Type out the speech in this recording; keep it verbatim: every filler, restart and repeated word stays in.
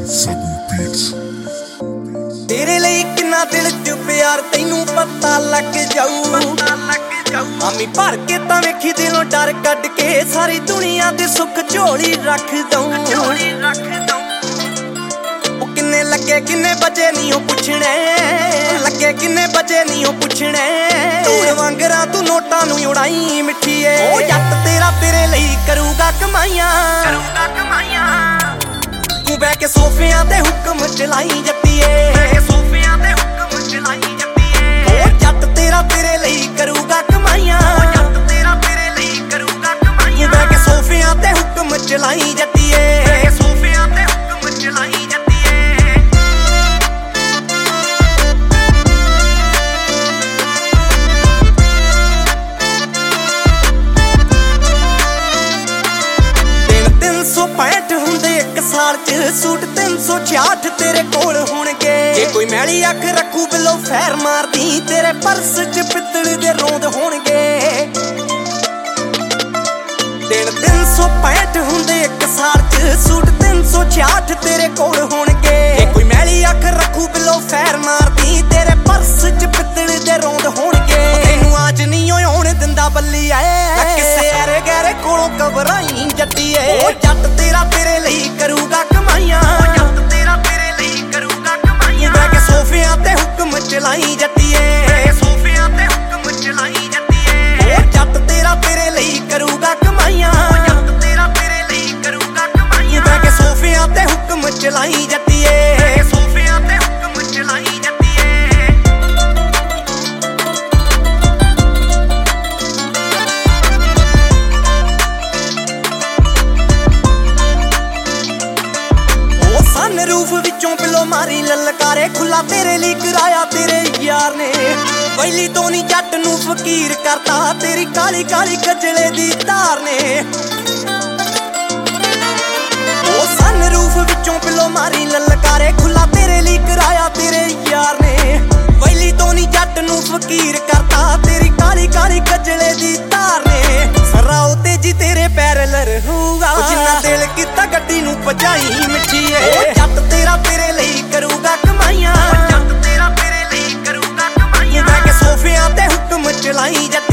तेरे लिए किन्ना दिल च प्यार तैनू पता लग जाऊ। आमी भर के तां वेखी दिलों डर कढ के सारी दुनिया दे सुख झोली रख दऊं। किन्ने लगे किन्ने बजे नहीं हो पुछने, लगे किन्ने बजे नहीं हो पुछने। धूड़ वांगरा तू नोटां नूं उड़ाई मिठीए। ओ जट तेरा तेरे लिए करूगा कमाइयां, करूगा कमाइयां। तू बह के सोफियां ते हुक्म चलाई जट्टीए, सोफियां ते हुक्म चलाई जट्टीए। ओ जट तेरा तेरे लिए करूगा कमाइयां, जट तेरा तेरे लिए करूगा कमाइयां। तू बह के सोफियां ते हुक्म चलाई जट्टीए, सोफियां ते हुक्म चलाई जट्टीए। पैंठ हुंदे एक साल च सूट तीन सौ छियाठ तेरे कोल होणगे। जे कोई मैली अख रखू बिलो फैर मारदी तेरे पर्स च पित्तल दे रोंद होणगे। दिन तीन सौ पैंठ हुंदे एक साल च सूट तीन सौ छियाठ तेरे कोल होणगे। जे कोई मैली अख रखू बिलो फैर मारदी तेरे पर्स च पित्तल दे रोंद होणगे। तैनू आज नहीं होण दिंदा बल्ली ऐ किसे ऐरे गैरे कोलों घबराई जट्टीए। ओ जट तेरा तेरे लिए करूगा कमाइयां, जट तेरा तेरे लिए करूगा कमाइयां। बह के सोफियां ते हुक्म चलाई जट्टीए, सोफियां ते हुक्म चलाई जट्टीए। ओ जट तेरा तेरे लिए करूगा कमाइयां, जट तेरा तेरे लिए करूगा कमाइयां। बह के सोफियां ते हुक्म चलाई जट्टीए, सोफियां ते हुक्म चलाई जट्टीए। रूफ विचों पिलो मारी ललकारे खुला तेरे लिए कराया तेरे यार ने। पहली तो नहीं जट नू फकीर करता तेरी काली काली कजले दी तार ने। ओ सन रूफ विचों पिलो मारी ललकारे खुला तेरे लिए कराया तेरे यार ने। पहली तो नहीं जट नू फकीर करता तेरी काली काली कजले दी तार ने। सराओ तेजी तेरे पैर लरहूगा जिन्ना दिल किता गड्डी नू भजाई मिठीए। ओ जट तेरा तेरे लिए करूगा कमाइयां, जट तेरा तेरे लिए करूगा कमाइयां। बह के सोफियां ते हुक्म चलाई जट